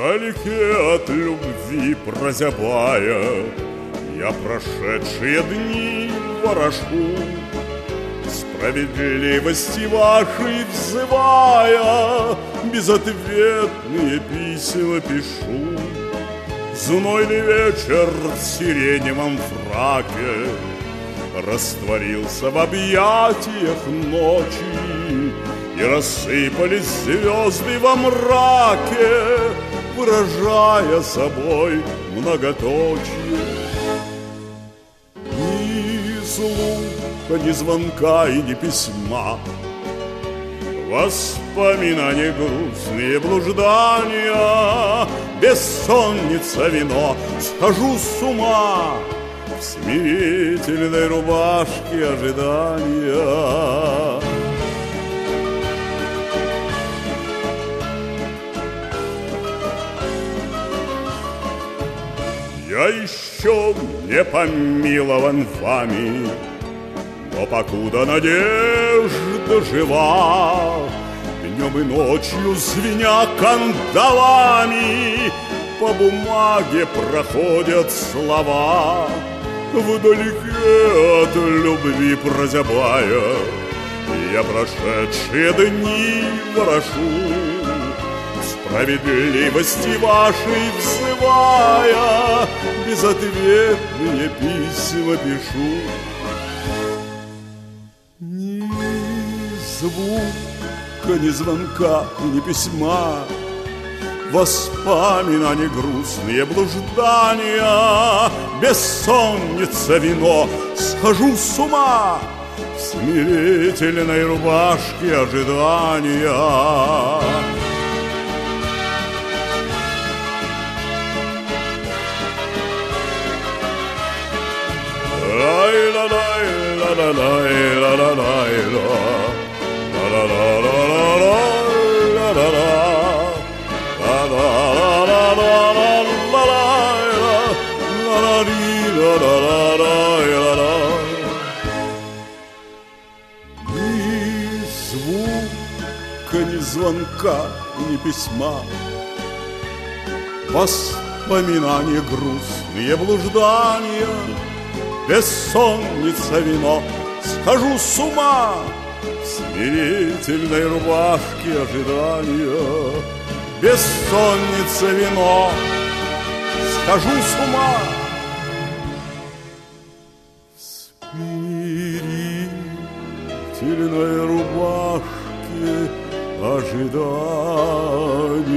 Вдалеке от любви прозябая, я прошедшие дни ворошу, справедливости вашей взывая, безответные письма пишу. Знойный вечер в сиреневом фраке растворился в объятиях ночи, и рассыпались звезды во мраке, выражая собой многоточие. Ни звука, ни звонка и ни письма, воспоминания грустные, блуждания, бессонница, вино, схожу с ума в смирительной рубашке ожидания. Я еще не помилован вами, но покуда надежда жива, днем и ночью звеня кандалами, по бумаге проходят слова. Вдалеке от любви прозябая, я прошедшие дни ворошу, справедливости вашей взывая, безответные письма пишу. Ни звука, ни звонка и ни письма, воспоминания грустные, блуждания, бессонница, вино, схожу с ума в смирительной рубашке ожидания. Ни звука, ни звонка, ни письма, воспоминания грустные, блуждания, бессонница, вино, схожу с ума в смирительной рубашке ожидания. Бессонница, вино, схожу с ума в смирительной рубашке ожидания.